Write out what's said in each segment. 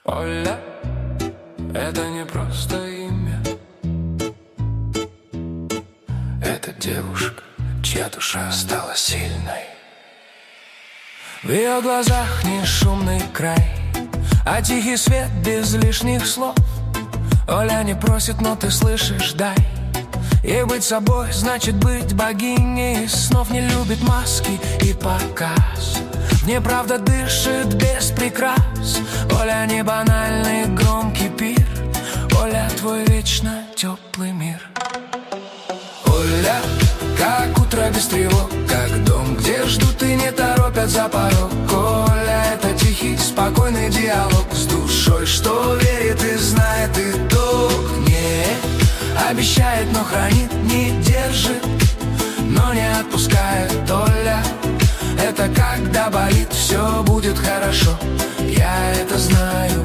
Оля, это не просто имя. Это девушка, чья душа стала сильной. В ее глазах не шумный край, а тихий свет без лишних слов. Оля не просит, но ты слышишь, дай. И быть собой значит быть богиней снов. Не любит маски и показ, в ней правда дышит без прикрас. Оля не банальный громкий пир, Оля твой вечно теплый мир. Оля, как утро без тревог, как дом, где ждут и не торопят за порог. Оля, это тихий, спокойный диалог с душой, что верит и знает итог. Не обещает, но хранит, не держит, но не отпускает. Оля, это когда болит, все будет хорошо, я это знаю.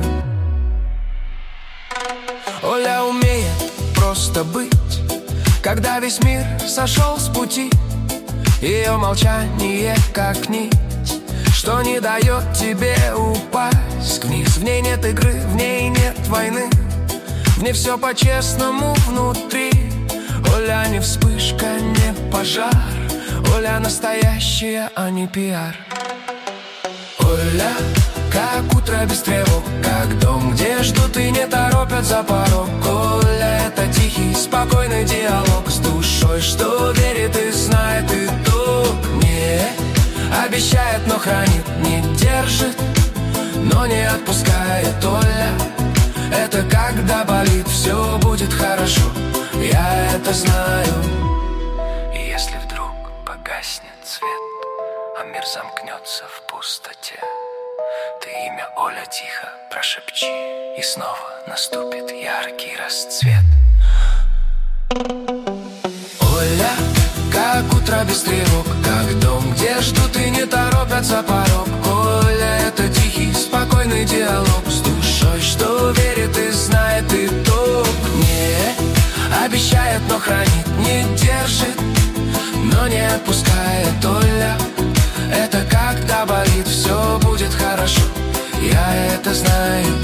Оля умеет просто быть, когда весь мир сошел с пути. Ее молчание как нить, что не дает тебе упасть вниз. В ней нет игры, в ней нет войны, в ней все по-честному внутри. Оля не вспышка, не пожар, Оля настоящая, а не пиар. Оля, как утро без тревог, как дом, где ждут и не торопят за порог. Оля, это тихий, спокойный диалог с душой, что верит и знает итог. Не обещает, но хранит, не держит, но не отпускает. Оля, это когда болит, все будет хорошо, я это знаю. И если вдруг погаснет свет, а мир замкнется в пустоте, ты имя Оля тихо прошепчи, и снова наступит яркий расцвет. Оля, как утро без тревог, как дом, где ждут и не торопят за порог. Оля, это тихий, спокойный диалог с душой, что верит и знает итог. Не обещает, но хранит, не держит, но не отпускает. Оля, это когда болит, все будет хорошо, я это знаю.